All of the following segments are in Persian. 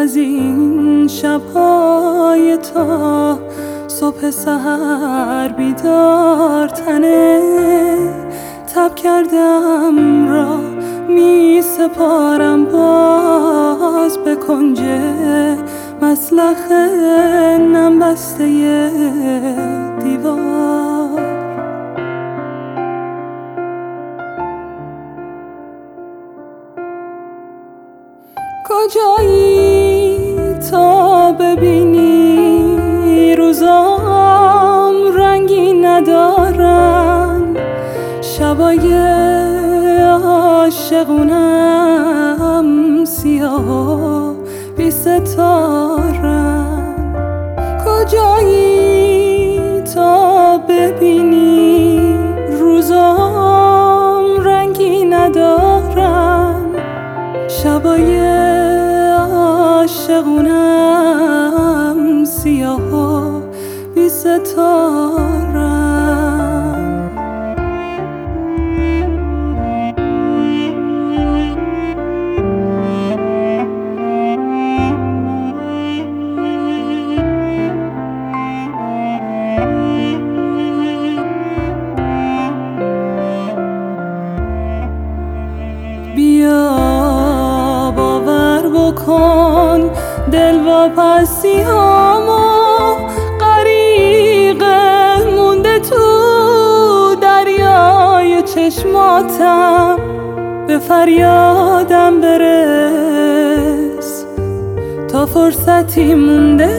از این شب‌های تا صبح سحر بیدار تنه تب کردم را می سپارم باز به کنج مسلخ نم بسته دیوار. کجایی تا ببینی روزام رنگی ندارن، شبای عاشقونم سیاه و بی ستارن. کجایی تا ببینی روزام رنگی ندارن، شبای عاشقونم سیاه و بی ستارن. بیا باور بکن دل واپسیامو، غریق مونده تو دریای چشماتم. به فریادم برس تا فرصتی مونده،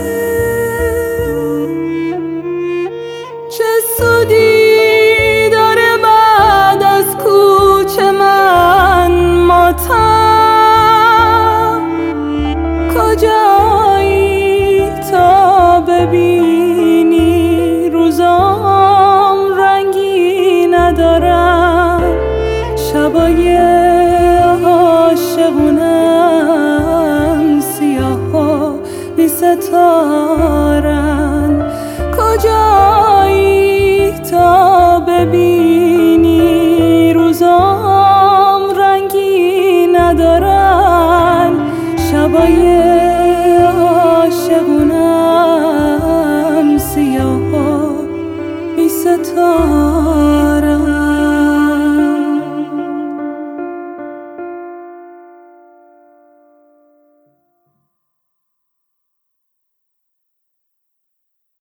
چه سودی داره بعد از کوچ من ماتم. کجایی تا ببینی روزام رنگی ندارم، شبای عاشقونم سیاه و بی ستارن. کجایی تا ببینی روزام رنگی ندارن، شبای عاشقونم سیاه و بی ستارن.